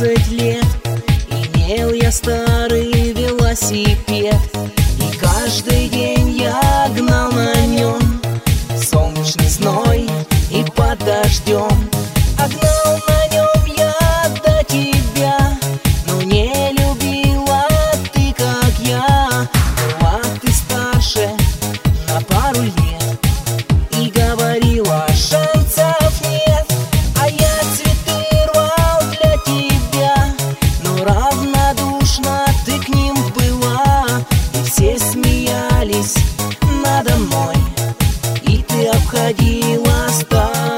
20 лет имел я старый велосипед, и каждый день я гнал на нем солнечный зной и под дождем. А гнал на нем я до тебя, но не любила ты, как я. Была ты старше на пару лет и говорила, шансов нет. А я цветы рвал для тебя, но равнодушна ты к ним была. И все смеялись надо мной, и ты обходила стороной.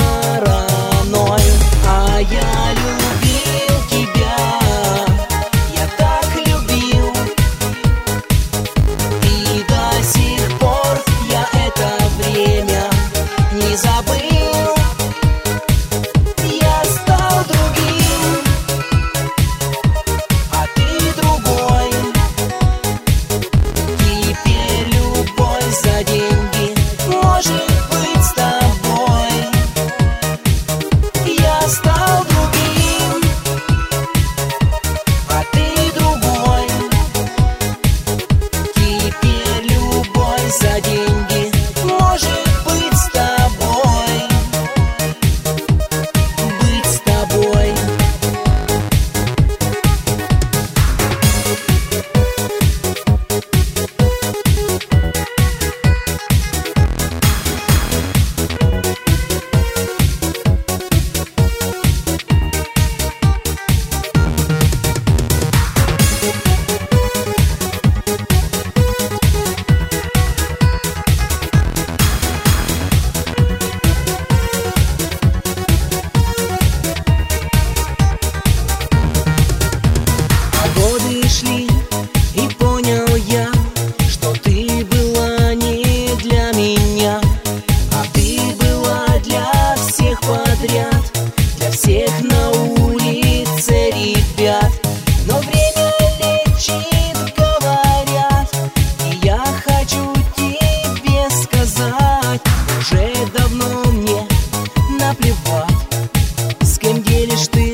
А я любил тебя, я так любил, и до сих пор я это время не забыл. Я стал другим, а ты другой. Теперь любовь за деньги может быть с тобой. Я стал другим, а ты другой. Теперь любовь за деньги может быть с тобой. Быть с тобой. Годы шли, и понял я, что ты была не для меня, а ты была для всех подряд, для всех на улице ребят. Но время лечит, говорят, и я хочу тебе сказать, уже давно мне наплевать, с кем делишь ты